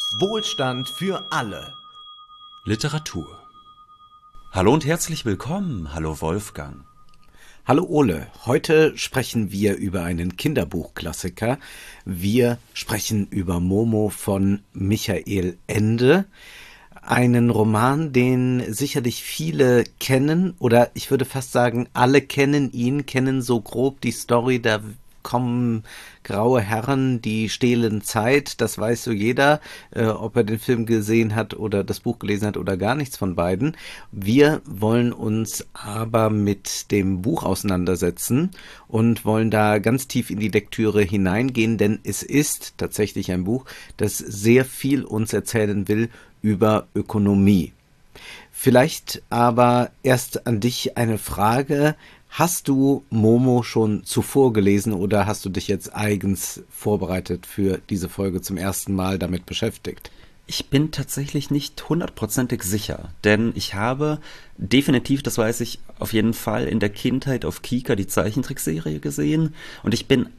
Wohlstand für alle. Literatur. Hallo und herzlich willkommen. Hallo Wolfgang. Hallo Ole, heute sprechen wir über einen Kinderbuchklassiker. Wir sprechen über Momo von Michael Ende. Einen Roman, den sicherlich viele kennen, oder ich würde fast sagen, alle kennen ihn, kennen so grob die Story. Da kommen graue Herren, die stehlen Zeit, das weiß so jeder, ob er den Film gesehen hat oder das Buch gelesen hat oder gar nichts von beiden. Wir wollen uns aber mit dem Buch auseinandersetzen und wollen da ganz tief in die Lektüre hineingehen, denn es ist tatsächlich ein Buch, das sehr viel uns erzählen will über Ökonomie. Vielleicht aber erst an dich eine Frage. Hast du Momo schon zuvor gelesen oder hast du dich jetzt eigens vorbereitet für diese Folge zum ersten Mal damit beschäftigt? Ich bin tatsächlich nicht hundertprozentig sicher, denn ich habe definitiv, das weiß ich auf jeden Fall, in der Kindheit auf Kika die Zeichentrickserie gesehen und ich bin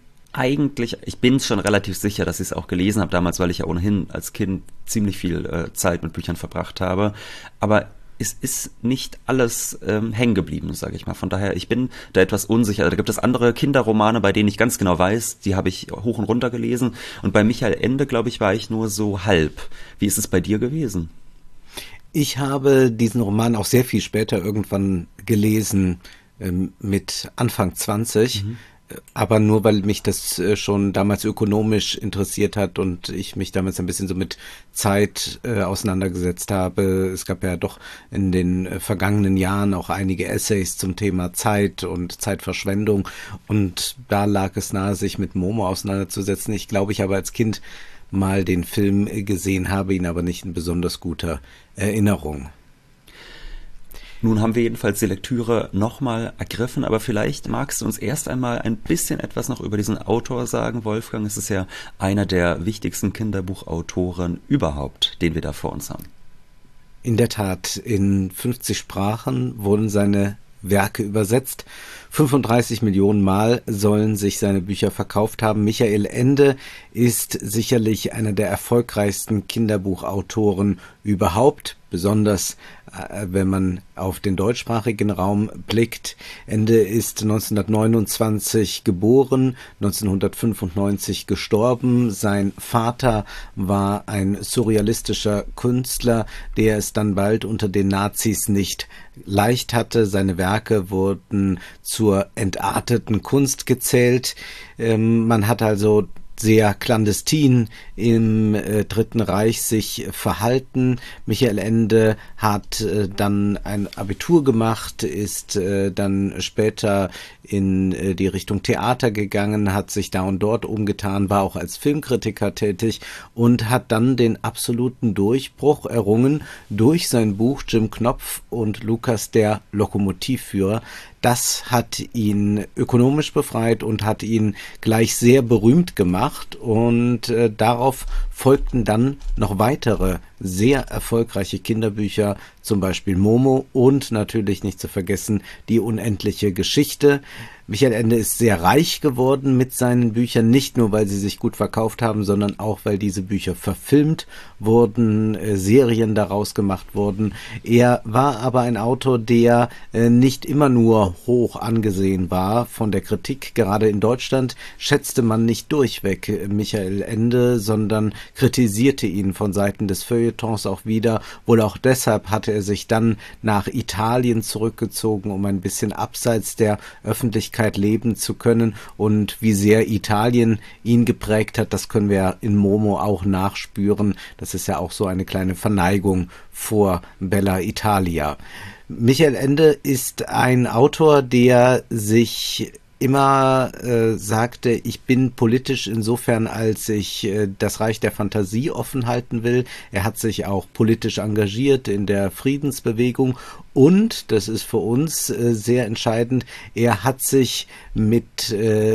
schon relativ sicher, dass ich es auch gelesen habe damals, weil ich ja ohnehin als Kind ziemlich viel Zeit mit Büchern verbracht habe, aber es ist nicht alles hängen geblieben, sage ich mal. Von daher, ich bin da etwas unsicher. Da gibt es andere Kinderromane, bei denen ich ganz genau weiß, die habe ich hoch und runter gelesen. Und bei Michael Ende, glaube ich, war ich nur so halb. Wie ist es bei dir gewesen? Ich habe diesen Roman auch sehr viel später irgendwann gelesen, mit Anfang 20. Aber nur, weil mich das schon damals ökonomisch interessiert hat und ich mich damals ein bisschen so mit Zeit auseinandergesetzt habe. Es gab ja doch in den vergangenen Jahren auch einige Essays zum Thema Zeit und Zeitverschwendung und da lag es nahe, sich mit Momo auseinanderzusetzen. Ich glaube, ich habe als Kind mal den Film gesehen, habe ihn aber nicht in besonders guter Erinnerung. Nun haben wir jedenfalls die Lektüre nochmal ergriffen, aber vielleicht magst du uns erst einmal ein bisschen etwas noch über diesen Autor sagen, Wolfgang. Es ist ja einer der wichtigsten Kinderbuchautoren überhaupt, den wir da vor uns haben. In der Tat, in 50 Sprachen wurden seine Werke übersetzt. 35 Millionen Mal sollen sich seine Bücher verkauft haben. Michael Ende ist sicherlich einer der erfolgreichsten Kinderbuchautoren überhaupt, besonders wenn man auf den deutschsprachigen Raum blickt. Ende ist 1929 geboren, 1995 gestorben. Sein Vater war ein surrealistischer Künstler, der es dann bald unter den Nazis nicht leicht hatte. Seine Werke wurden zur entarteten Kunst gezählt. Man hat also sehr clandestin im Dritten Reich sich verhalten. Michael Ende hat dann ein Abitur gemacht, ist dann später in die Richtung Theater gegangen, hat sich da und dort umgetan, war auch als Filmkritiker tätig und hat dann den absoluten Durchbruch errungen durch sein Buch Jim Knopf und Lukas der Lokomotivführer. Das hat ihn ökonomisch befreit und hat ihn gleich sehr berühmt gemacht und darauf folgten dann noch weitere sehr erfolgreiche Kinderbücher, zum Beispiel Momo und natürlich nicht zu vergessen die unendliche Geschichte. Michael Ende ist sehr reich geworden mit seinen Büchern, nicht nur, weil sie sich gut verkauft haben, sondern auch, weil diese Bücher verfilmt wurden, Serien daraus gemacht wurden. Er war aber ein Autor, der nicht immer nur hoch angesehen war von der Kritik. Gerade in Deutschland schätzte man nicht durchweg Michael Ende, sondern kritisierte ihn von Seiten des Feuilletons auch wieder. Wohl auch deshalb hatte er sich dann nach Italien zurückgezogen, um ein bisschen abseits der Öffentlichkeit leben zu können, und wie sehr Italien ihn geprägt hat, das können wir in Momo auch nachspüren. Das ist ja auch so eine kleine Verneigung vor Bella Italia. Michael Ende ist ein Autor, der sich immer sagte, ich bin politisch insofern, als ich das Reich der Fantasie offen halten will. Er hat sich auch politisch engagiert in der Friedensbewegung und, das ist für uns sehr entscheidend, er hat sich mit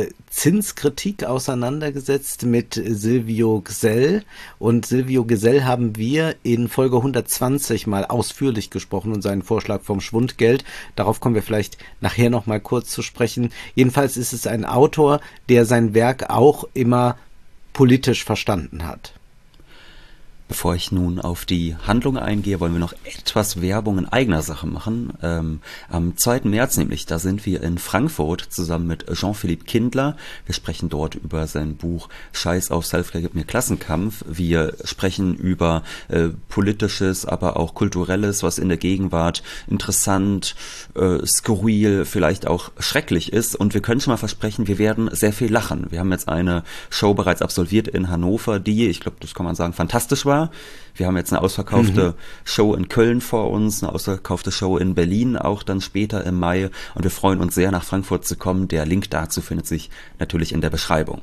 Zinskritik auseinandergesetzt mit Silvio Gesell, und Silvio Gesell haben wir in Folge 120 mal ausführlich gesprochen und seinen Vorschlag vom Schwundgeld. Darauf kommen wir vielleicht nachher noch mal kurz zu sprechen. Jedenfalls ist es ein Autor, der sein Werk auch immer politisch verstanden hat. Bevor ich nun auf die Handlung eingehe, wollen wir noch etwas Werbung in eigener Sache machen. Am 2. März nämlich, da sind wir in Frankfurt zusammen mit Jean-Philippe Kindler. Wir sprechen dort über sein Buch Scheiß auf Selfcare gibt mir Klassenkampf. Wir sprechen über politisches, aber auch kulturelles, was in der Gegenwart interessant, skurril, vielleicht auch schrecklich ist. Und wir können schon mal versprechen, wir werden sehr viel lachen. Wir haben jetzt eine Show bereits absolviert in Hannover, die, ich glaube, das kann man sagen, fantastisch war. Wir haben jetzt eine ausverkaufte Show in Köln vor uns, eine ausverkaufte Show in Berlin, auch dann später im Mai. Und wir freuen uns sehr, nach Frankfurt zu kommen. Der Link dazu findet sich natürlich in der Beschreibung.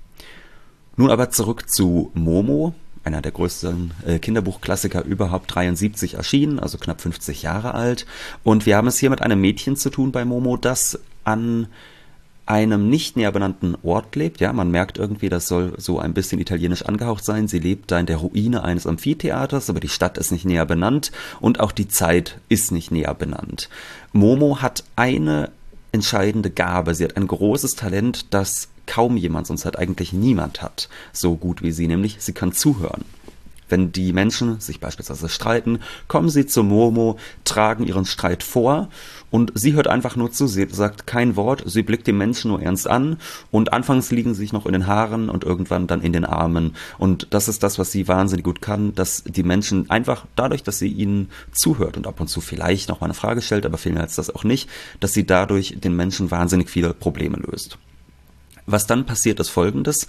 Nun aber zurück zu Momo, einer der größten Kinderbuchklassiker überhaupt, 73 erschienen, also knapp 50 Jahre alt. Und wir haben es hier mit einem Mädchen zu tun bei Momo, das an einem nicht näher benannten Ort lebt. Ja, man merkt irgendwie, das soll so ein bisschen italienisch angehaucht sein. Sie lebt da in der Ruine eines Amphitheaters, aber die Stadt ist nicht näher benannt und auch die Zeit ist nicht näher benannt. Momo hat eine entscheidende Gabe. Sie hat ein großes Talent, das kaum jemand, sonst hat eigentlich niemand hat, so gut wie sie, nämlich sie kann zuhören. Wenn die Menschen sich beispielsweise streiten, kommen sie zu Momo, tragen ihren Streit vor und sie hört einfach nur zu. Sie sagt kein Wort, sie blickt den Menschen nur ernst an und anfangs liegen sie sich noch in den Haaren und irgendwann dann in den Armen. Und das ist das, was sie wahnsinnig gut kann, dass die Menschen einfach dadurch, dass sie ihnen zuhört und ab und zu vielleicht noch mal eine Frage stellt, aber vielmehr als das auch nicht, dass sie dadurch den Menschen wahnsinnig viele Probleme löst. Was dann passiert, ist Folgendes.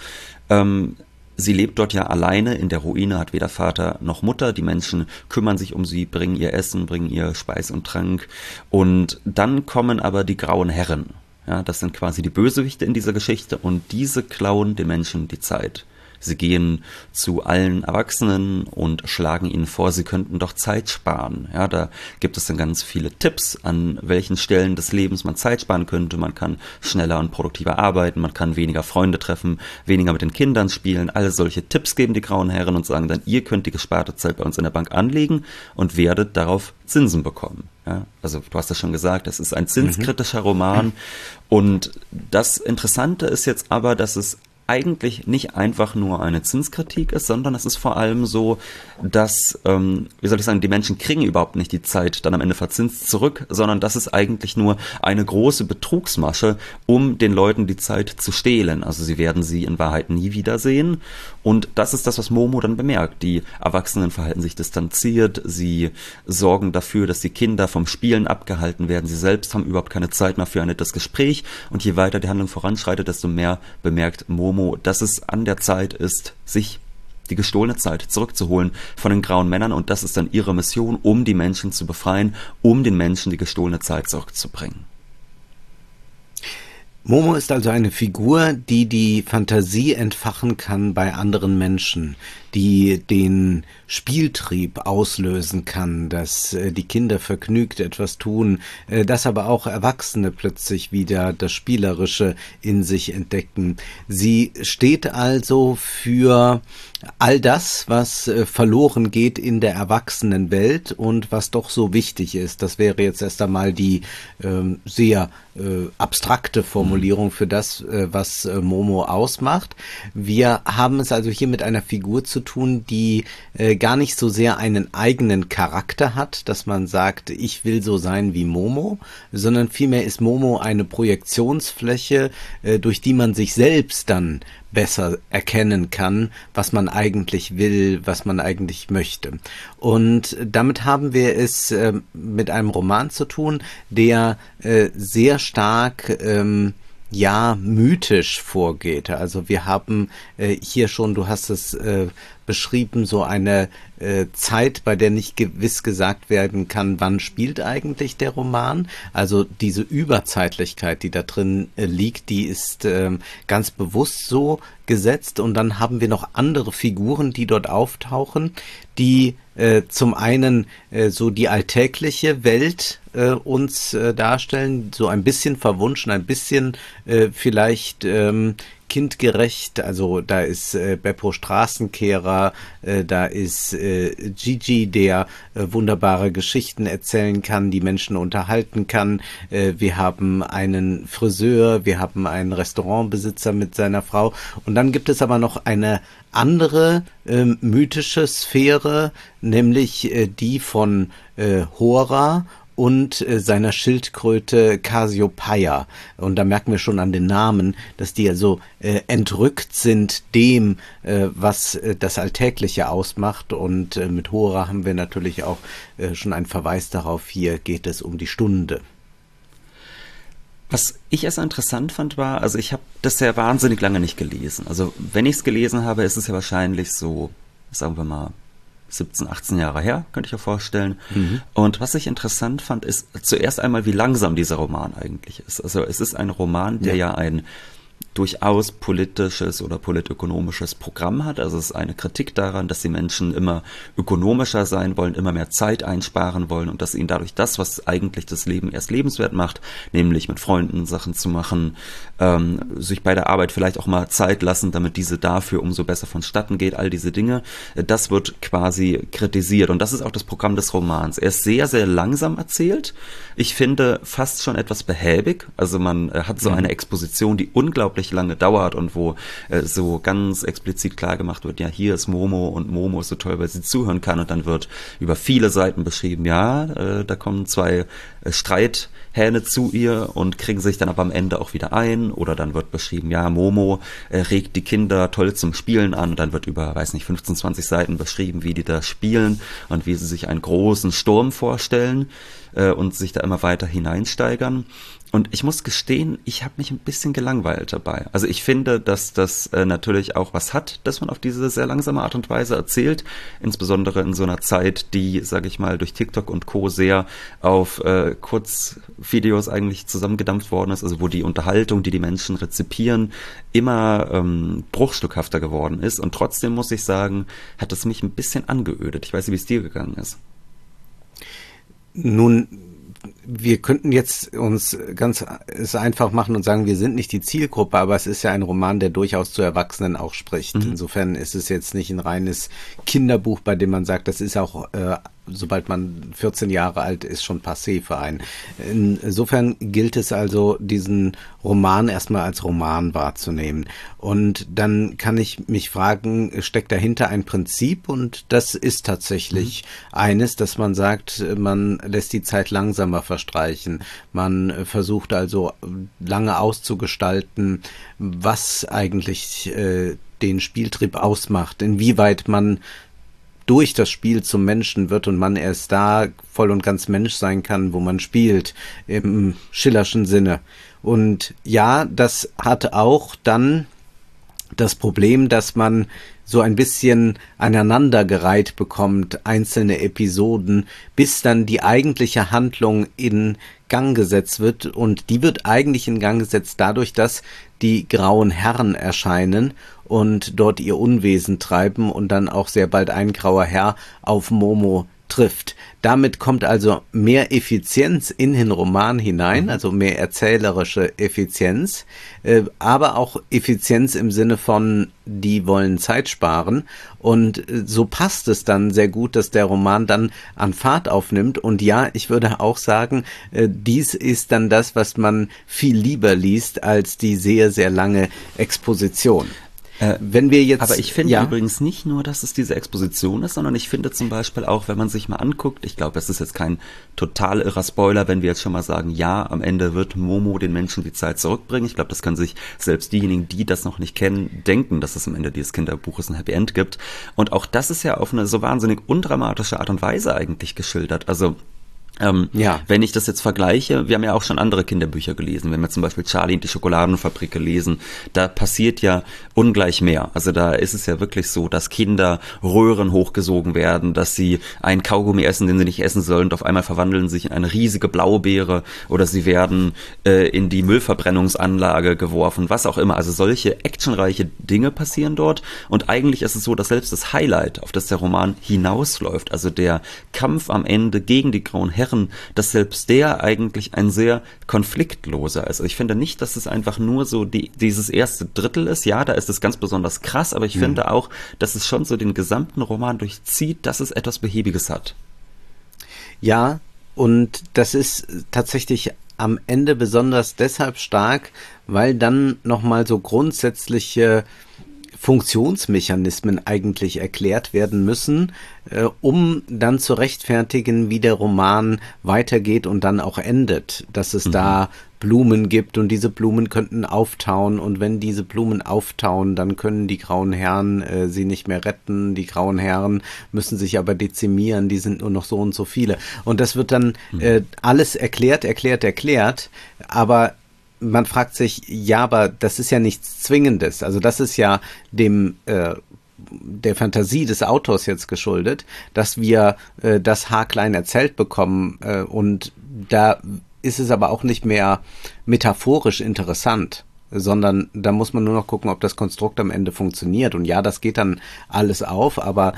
Sie lebt dort ja alleine in der Ruine, hat weder Vater noch Mutter. Die Menschen kümmern sich um sie, bringen ihr Essen, bringen ihr Speis und Trank. Und dann kommen aber die grauen Herren. Ja, das sind quasi die Bösewichte in dieser Geschichte und diese klauen den Menschen die Zeit. Sie gehen zu allen Erwachsenen und schlagen ihnen vor, sie könnten doch Zeit sparen. Ja, da gibt es dann ganz viele Tipps, an welchen Stellen des Lebens man Zeit sparen könnte. Man kann schneller und produktiver arbeiten, man kann weniger Freunde treffen, weniger mit den Kindern spielen. Alle solche Tipps geben die grauen Herren und sagen dann, ihr könnt die gesparte Zeit bei uns in der Bank anlegen und werdet darauf Zinsen bekommen. Ja, also du hast das schon gesagt, das ist ein zinskritischer Roman. Und das Interessante ist jetzt aber, dass es eigentlich nicht einfach nur eine Zinskritik ist, sondern es ist vor allem so, dass, wie soll ich sagen, die Menschen kriegen überhaupt nicht die Zeit dann am Ende verzinst zurück, sondern das ist eigentlich nur eine große Betrugsmasche, um den Leuten die Zeit zu stehlen. Also sie werden sie in Wahrheit nie wiedersehen und das ist das, was Momo dann bemerkt. Die Erwachsenen verhalten sich distanziert, sie sorgen dafür, dass die Kinder vom Spielen abgehalten werden, sie selbst haben überhaupt keine Zeit mehr für ein nettes Gespräch und je weiter die Handlung voranschreitet, desto mehr bemerkt Momo, dass es an der Zeit ist, sich die gestohlene Zeit zurückzuholen von den grauen Männern und das ist dann ihre Mission, um die Menschen zu befreien, um den Menschen die gestohlene Zeit zurückzubringen. Momo ist also eine Figur, die die Fantasie entfachen kann bei anderen Menschen, die den Spieltrieb auslösen kann, dass die Kinder vergnügt etwas tun, dass aber auch Erwachsene plötzlich wieder das Spielerische in sich entdecken. Sie steht also für all das, was verloren geht in der Erwachsenenwelt und was doch so wichtig ist. Das wäre jetzt erst einmal die sehr abstrakte Formulierung für das, was Momo ausmacht. Wir haben es also hier mit einer Figur zu tun, die gar nicht so sehr einen eigenen Charakter hat, dass man sagt, ich will so sein wie Momo, sondern vielmehr ist Momo eine Projektionsfläche, durch die man sich selbst dann besser erkennen kann, was man eigentlich will, was man eigentlich möchte. Und damit haben wir es mit einem Roman zu tun, der sehr stark mythisch vorgeht. Also wir haben hier schon, du hast es beschrieben, so eine Zeit, bei der nicht gewiss gesagt werden kann, wann spielt eigentlich der Roman. Also diese Überzeitlichkeit, die da drin liegt, die ist ganz bewusst so gesetzt. Und dann haben wir noch andere Figuren, die dort auftauchen, die zum einen so die alltägliche Welt uns darstellen, so ein bisschen verwunschen, ein bisschen vielleicht kindgerecht. Also da ist Beppo Straßenkehrer, da ist Gigi, der wunderbare Geschichten erzählen kann, die Menschen unterhalten kann. Wir haben einen Friseur, wir haben einen Restaurantbesitzer mit seiner Frau. Und dann gibt es aber noch eine andere mythische Sphäre, nämlich die von Hora und seiner Schildkröte Cassiopeia. Und da merken wir schon an den Namen, dass die also entrückt sind dem, was das Alltägliche ausmacht. Und mit Hora haben wir natürlich auch schon einen Verweis darauf, hier geht es um die Stunde. Was ich erst interessant fand war, also ich habe das ja wahnsinnig lange nicht gelesen. Also wenn ich es gelesen habe, ist es ja wahrscheinlich so, sagen wir mal, 17, 18 Jahre her, könnte ich mir vorstellen. Mhm. Und was ich interessant fand, ist zuerst einmal, wie langsam dieser Roman eigentlich ist. Also es ist ein Roman, der ja ein durchaus politisches oder politökonomisches Programm hat. Also es ist eine Kritik daran, dass die Menschen immer ökonomischer sein wollen, immer mehr Zeit einsparen wollen und dass ihnen dadurch das, was eigentlich das Leben erst lebenswert macht, nämlich mit Freunden Sachen zu machen, sich bei der Arbeit vielleicht auch mal Zeit lassen, damit diese dafür umso besser vonstatten geht, all diese Dinge, das wird quasi kritisiert. Und das ist auch das Programm des Romans. Er ist sehr, sehr langsam erzählt. Ich finde fast schon etwas behäbig. Also man hat so eine Exposition, die unglaublich lange dauert und wo so ganz explizit klar gemacht wird, ja, hier ist Momo und Momo ist so toll, weil sie zuhören kann, und dann wird über viele Seiten beschrieben, ja, da kommen zwei Streithähne zu ihr und kriegen sich dann aber am Ende auch wieder ein, oder dann wird beschrieben, ja, Momo regt die Kinder toll zum Spielen an, und dann wird über, weiß nicht, 15, 20 Seiten beschrieben, wie die da spielen und wie sie sich einen großen Sturm vorstellen und sich da immer weiter hineinsteigern. Und ich muss gestehen, ich habe mich ein bisschen gelangweilt dabei. Also ich finde, dass das natürlich auch was hat, dass man auf diese sehr langsame Art und Weise erzählt, insbesondere in so einer Zeit, die, sage ich mal, durch TikTok und Co. sehr auf Kurzvideos eigentlich zusammengedampft worden ist, also wo die Unterhaltung, die die Menschen rezipieren, immer bruchstückhafter geworden ist. Und trotzdem muss ich sagen, hat es mich ein bisschen angeödet. Ich weiß nicht, wie es dir gegangen ist. Nun, wir könnten jetzt uns ganz es einfach machen und sagen, wir sind nicht die Zielgruppe, aber es ist ja ein Roman, der durchaus zu Erwachsenen auch spricht. Insofern ist es jetzt nicht ein reines Kinderbuch, bei dem man sagt, das ist auch, sobald man 14 Jahre alt ist, schon passé für einen. Insofern gilt es also, diesen Roman erstmal als Roman wahrzunehmen. Und dann kann ich mich fragen, steckt dahinter ein Prinzip? Und das ist tatsächlich eines, dass man sagt, man lässt die Zeit langsamer verstreichen. Man versucht also lange auszugestalten, was eigentlich den Spieltrieb ausmacht, inwieweit man durch das Spiel zum Menschen wird und man erst da voll und ganz Mensch sein kann, wo man spielt, im Schillerschen Sinne. Und ja, das hat auch dann das Problem, dass man so ein bisschen aneinandergereiht bekommt, einzelne Episoden, bis dann die eigentliche Handlung in Gang gesetzt wird. Und die wird eigentlich in Gang gesetzt dadurch, dass die grauen Herren erscheinen und dort ihr Unwesen treiben und dann auch sehr bald ein grauer Herr auf Momo trifft. Damit kommt also mehr Effizienz in den Roman hinein, also mehr erzählerische Effizienz, aber auch Effizienz im Sinne von, die wollen Zeit sparen, und so passt es dann sehr gut, dass der Roman dann an Fahrt aufnimmt. Und ja, ich würde auch sagen, dies ist dann das, was man viel lieber liest als die sehr, sehr lange Exposition. Wenn wir jetzt, aber ich finde übrigens nicht nur, dass es diese Exposition ist, sondern ich finde zum Beispiel auch, wenn man sich mal anguckt, ich glaube, es ist jetzt kein total irrer Spoiler, wenn wir jetzt schon mal sagen, ja, am Ende wird Momo den Menschen die Zeit zurückbringen. Ich glaube, das können sich selbst diejenigen, die das noch nicht kennen, denken, dass es am Ende dieses Kinderbuches ein Happy End gibt. Und auch das ist ja auf eine so wahnsinnig undramatische Art und Weise eigentlich geschildert. Also wenn ich das jetzt vergleiche, wir haben ja auch schon andere Kinderbücher gelesen, wenn wir zum Beispiel Charlie und die Schokoladenfabrik lesen, da passiert ja ungleich mehr. Also da ist es ja wirklich so, dass Kinder Röhren hochgesogen werden, dass sie einen Kaugummi essen, den sie nicht essen sollen, und auf einmal verwandeln sich in eine riesige Blaubeere, oder sie werden in die Müllverbrennungsanlage geworfen, was auch immer. Also solche actionreiche Dinge passieren dort, und eigentlich ist es so, dass selbst das Highlight, auf das der Roman hinausläuft, also der Kampf am Ende gegen die grauen Herren, erklären, dass selbst der eigentlich ein sehr konfliktloser ist. Also ich finde nicht, dass es einfach nur so dieses erste Drittel ist. Ja, da ist es ganz besonders krass, aber ich finde auch, dass es schon so den gesamten Roman durchzieht, dass es etwas Behäbiges hat. Ja, und das ist tatsächlich am Ende besonders deshalb stark, weil dann nochmal so grundsätzliche Funktionsmechanismen eigentlich erklärt werden müssen, um dann zu rechtfertigen, wie der Roman weitergeht und dann auch endet. Dass es da Blumen gibt und diese Blumen könnten auftauen und wenn diese Blumen auftauen, dann können die grauen Herren sie nicht mehr retten. Die grauen Herren müssen sich aber dezimieren, die sind nur noch so und so viele. Und das wird dann alles erklärt, aber man fragt sich, ja, aber das ist ja nichts Zwingendes. Also das ist ja der Fantasie des Autors jetzt geschuldet, dass wir das haarklein erzählt bekommen und da ist es aber auch nicht mehr metaphorisch interessant, sondern da muss man nur noch gucken, ob das Konstrukt am Ende funktioniert. Und ja, das geht dann alles auf, aber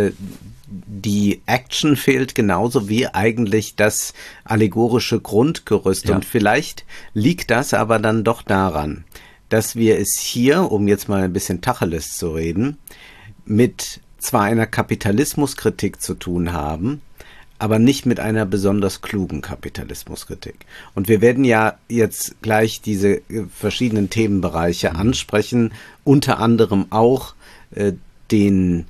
die Action fehlt genauso wie eigentlich das allegorische Grundgerüst. Ja. Und vielleicht liegt das aber dann doch daran, dass wir es hier, um jetzt mal ein bisschen Tacheles zu reden, mit zwar einer Kapitalismuskritik zu tun haben, aber nicht mit einer besonders klugen Kapitalismuskritik. Und wir werden ja jetzt gleich diese verschiedenen Themenbereiche ansprechen, unter anderem auch den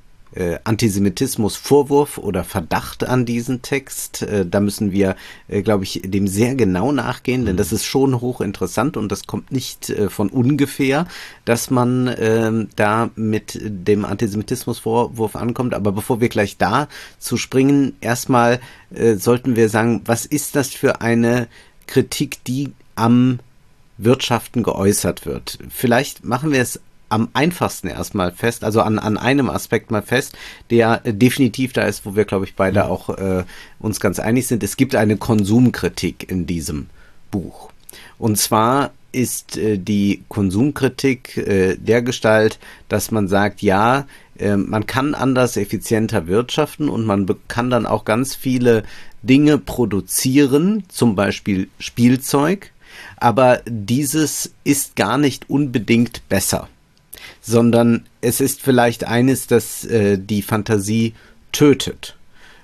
Antisemitismus-Vorwurf oder Verdacht an diesen Text. Da müssen wir, glaube ich, dem sehr genau nachgehen, denn das ist schon hochinteressant und das kommt nicht von ungefähr, dass man da mit dem Antisemitismus-Vorwurf ankommt. Aber bevor wir gleich da zu springen, erstmal sollten wir sagen, was ist das für eine Kritik, die am Wirtschaften geäußert wird? Vielleicht machen wir es am einfachsten erstmal fest, also an einem Aspekt mal fest, der definitiv da ist, wo wir, glaube ich, beide auch uns ganz einig sind. Es gibt eine Konsumkritik in diesem Buch. Und zwar ist die Konsumkritik dergestalt, dass man sagt, ja, man kann anders, effizienter wirtschaften und man kann dann auch ganz viele Dinge produzieren, zum Beispiel Spielzeug, aber dieses ist gar nicht unbedingt besser, sondern es ist vielleicht eines, das die Fantasie tötet,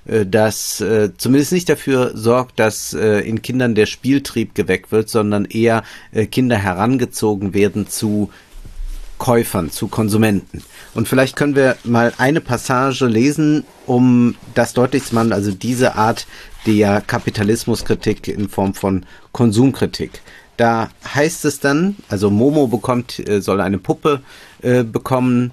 das zumindest nicht dafür sorgt, dass in Kindern der Spieltrieb geweckt wird, sondern eher Kinder herangezogen werden zu Käufern, zu Konsumenten. Und vielleicht können wir mal eine Passage lesen, um das deutlich zu machen, also diese Art der Kapitalismuskritik in Form von Konsumkritik. Da heißt es dann, also Momo soll eine Puppe bekommen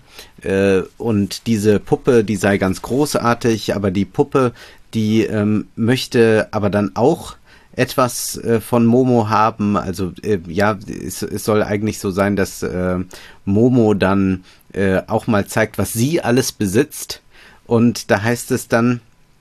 und diese Puppe, die sei ganz großartig, aber die Puppe, die möchte aber dann auch etwas von Momo haben. Also es soll eigentlich so sein, dass Momo dann auch mal zeigt, was sie alles besitzt. Und da heißt es dann,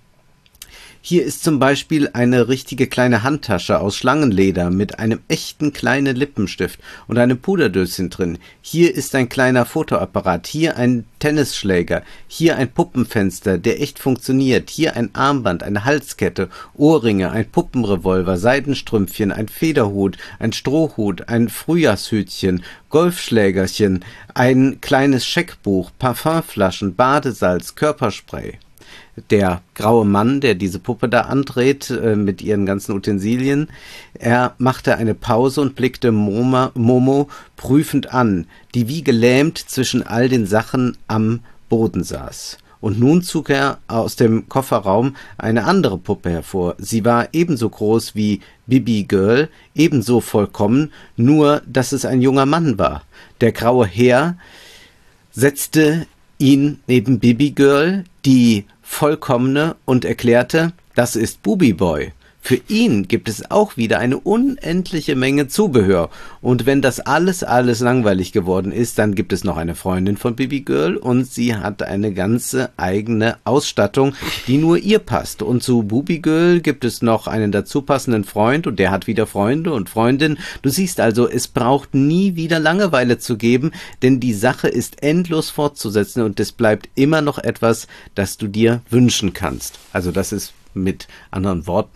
hier ist zum Beispiel eine richtige kleine Handtasche aus Schlangenleder mit einem echten kleinen Lippenstift und einem Puderdöschen drin. Hier ist ein kleiner Fotoapparat, hier ein Tennisschläger, hier ein Puppenfenster, der echt funktioniert, hier ein Armband, eine Halskette, Ohrringe, ein Puppenrevolver, Seidenstrümpfchen, ein Federhut, ein Strohhut, ein Frühjahrshütchen, Golfschlägerchen, ein kleines Scheckbuch, Parfümflaschen, Badesalz, Körperspray. Der graue Mann, der diese Puppe da andreht, mit ihren ganzen Utensilien, er machte eine Pause und blickte Momo prüfend an, die wie gelähmt zwischen all den Sachen am Boden saß. Und nun zog er aus dem Kofferraum eine andere Puppe hervor. Sie war ebenso groß wie Bibi Girl, ebenso vollkommen, nur dass es ein junger Mann war. Der graue Herr setzte ihn neben Bibi Girl, die vollkommene, und erklärte, das ist Bubi Boy. Für ihn gibt es auch wieder eine unendliche Menge Zubehör. Und wenn das alles langweilig geworden ist, dann gibt es noch eine Freundin von Bibi Girl und sie hat eine ganze eigene Ausstattung, die nur ihr passt. Und zu Bubi Girl gibt es noch einen dazu passenden Freund und der hat wieder Freunde und Freundinnen. Du siehst also, es braucht nie wieder Langeweile zu geben, denn die Sache ist endlos fortzusetzen und es bleibt immer noch etwas, das du dir wünschen kannst. Also das ist mit anderen Worten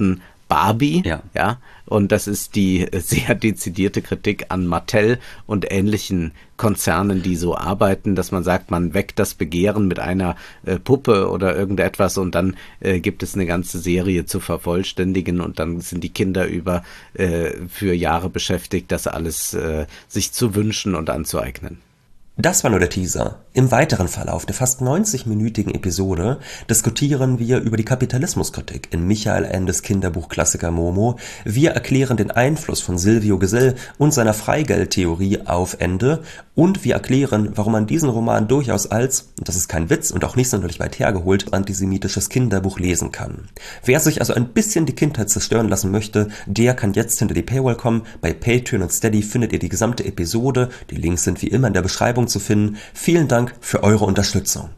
Barbie, Ja. Und das ist die sehr dezidierte Kritik an Mattel und ähnlichen Konzernen, die so arbeiten, dass man sagt, man weckt das Begehren mit einer Puppe oder irgendetwas und dann gibt es eine ganze Serie zu vervollständigen und dann sind die Kinder für Jahre beschäftigt, das alles sich zu wünschen und anzueignen. Das war nur der Teaser. Im weiteren Verlauf der fast 90-minütigen Episode diskutieren wir über die Kapitalismuskritik in Michael Endes Kinderbuchklassiker Momo. Wir erklären den Einfluss von Silvio Gesell und seiner Freigeldtheorie auf Ende und wir erklären, warum man diesen Roman durchaus als, und das ist kein Witz und auch nicht sonderlich weit hergeholt, antisemitisches Kinderbuch lesen kann. Wer sich also ein bisschen die Kindheit zerstören lassen möchte, der kann jetzt hinter die Paywall kommen. Bei Patreon und Steady findet ihr die gesamte Episode. Die Links sind wie immer in der Beschreibung zu finden. Vielen Dank für eure Unterstützung.